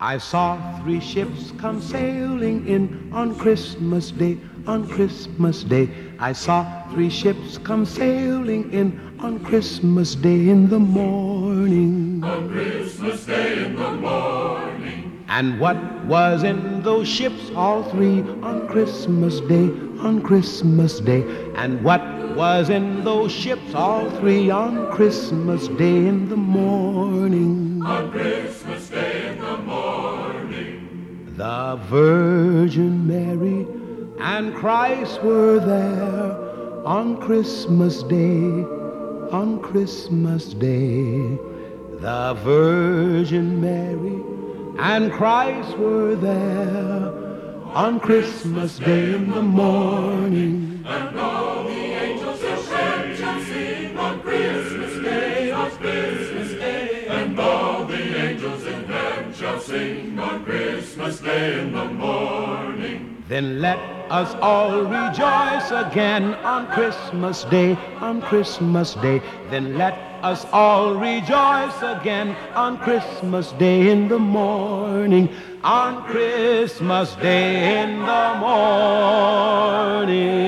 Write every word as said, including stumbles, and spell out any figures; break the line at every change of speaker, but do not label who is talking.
I saw three ships come sailing in on Christmas Day, on Christmas Day. I saw three ships come sailing in on Christmas Day in the morning.
On Christmas Day in the morning.
And what was in those ships, all three, on Christmas Day, on Christmas Day? And what was in those ships, all three, on Christmas Day in the morning?
On Christmas Day in the morning.
The Virgin Mary and Christ were there on Christmas Day, on Christmas Day. The Virgin Mary and Christ were there on Christmas Day in the morning.
And all the angels of heaven shall sing on Christmas Day, on Christmas Day. And all the angels in heaven shall sing on Christmas Day in the morning.
Then let us all rejoice again on Christmas Day, on Christmas Day. Then let us all rejoice again on Christmas Day in the morning, on Christmas Day in the morning.